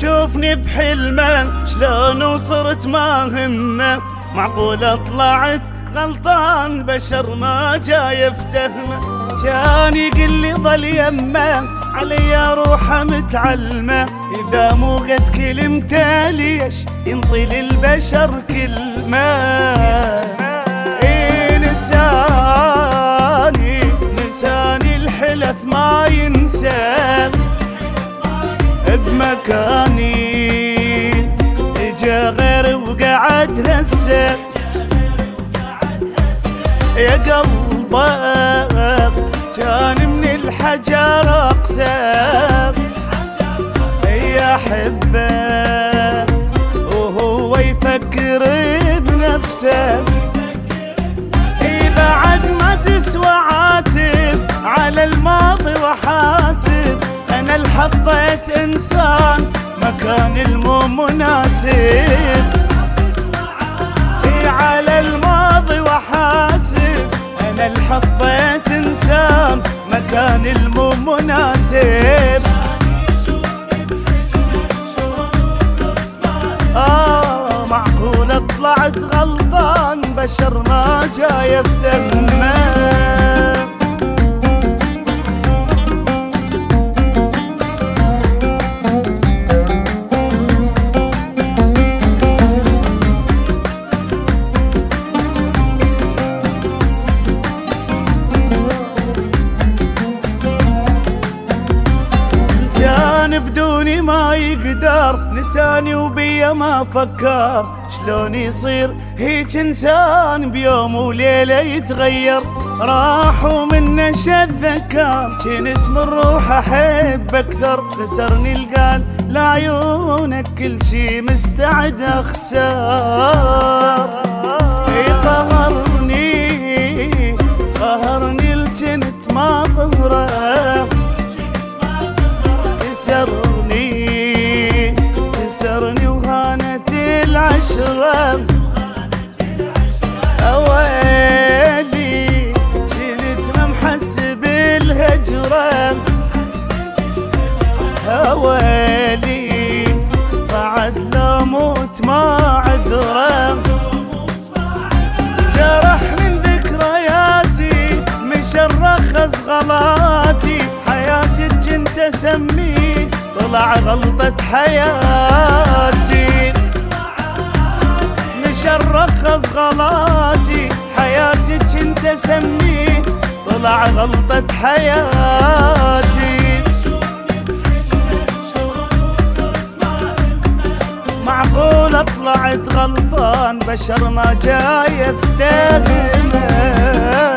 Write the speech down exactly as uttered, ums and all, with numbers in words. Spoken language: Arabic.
يشوفني بحلمه شلون وصرت ما همه، معقولة طلعت غلطان بشر ما جاي يفتهمه. كان يقول لي ظل يمه علي روحه متعلمه، إذا مو قد كلمته ليش ينطي للبشر كلمة. إيه نساني نساني الحلف ما ينسى، بمكاني اجا غيري وقعد هسه. يا قلبك كان من الحجر اقسى، يا حبه وهو يفكر بنفسه. إذا عد ما تسوى عاتب على الماضي وحاسب، أنا اللي حطيت إنسان مكان المو مناسب. على الماضي وحاسب، أنا اللي حطيت إنسان مكان المو مناسب. آه معقولة طلعت غلطان بشر ما جاي يفتهمه. بدوني ما يقدر، نساني وبيا ما فكر، شلون يصير هيج انسان بيوم وليلة يتغير. راح ومنه شذكر، كنت من روح احب اكثر، خسرني القال لعيونك كل شي مستعد اخسر. قهرني قهرني الجنت ما طهره، كسرني كسرني وهانت العشرة. أويلي جيت ما محس بالهجرة، أويلي بعد لو موت ما عذره. جرح من ذكرياتي مشرخص غلاتي، حياتي كنت اسميه طلع غلطة حياتي. مشرخص غلاتي حياتي كنت اسميه طلع غلطة حياتي. معقولة طلعت غلطان بشر ما جاي يفتهمه.